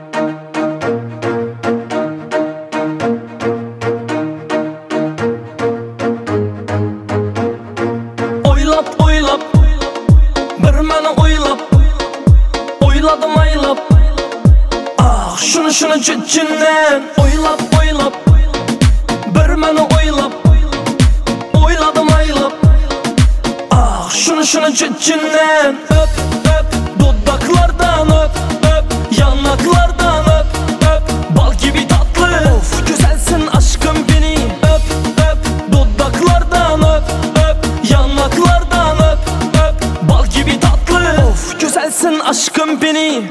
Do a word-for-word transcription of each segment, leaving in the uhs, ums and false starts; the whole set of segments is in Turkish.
Oylap oylap bir meni oylap, oyladım aylap. Ah şunu şunu çeçinden oylap oylap bir meni oylap, oyladım aylap. Ah şunu şunu çeçinden öp öp, dudaklardan öp öp, yanaklardan öp öp, bal gibi tatlı. Of güzelsin aşkım beni öp öp, dudaklardan öp öp, yanaklardan öp öp, bal gibi tatlı. Of güzelsin aşkım beni.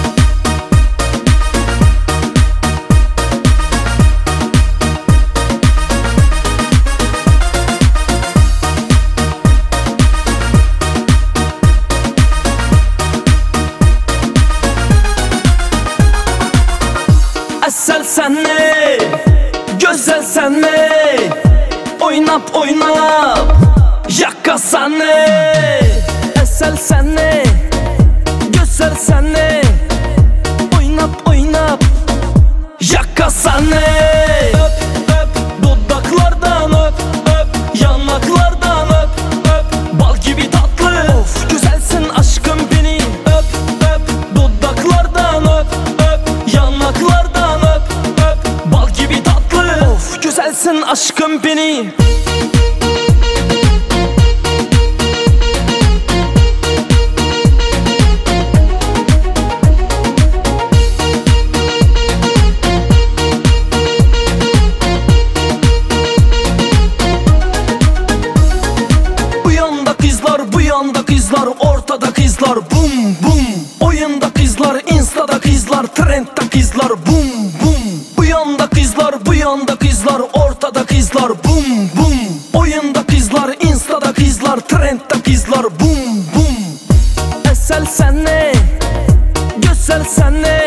Esel sen ne, güzel sen ne, oynap oynap, yakka sen ne. Esel sen ne, güzel sen ne, oynap oynap, yakka sen ne. Öp öp, dudaklardan öp öp, yanaklardan öp öp, bal gibi tatlı. Of güzelsin aşkım beni öp öp, dudaklardan öp öp, yanaklardan öp öp, bal gibi tatlı. Of güzelsin aşkım beni. Bu yanda kızlar, bu yanda kızlar, ortada kızlar, bum bum. Oyunda kızlar, instada kızlar, trendde kızlar, bum bum. Bu yanda kızlar, bu yanda kızlar, ortada kızlar, bum bum. Oyunda kızlar, instada kızlar, trendde kızlar, bum bum. Esel sen ne, güzel sen ne,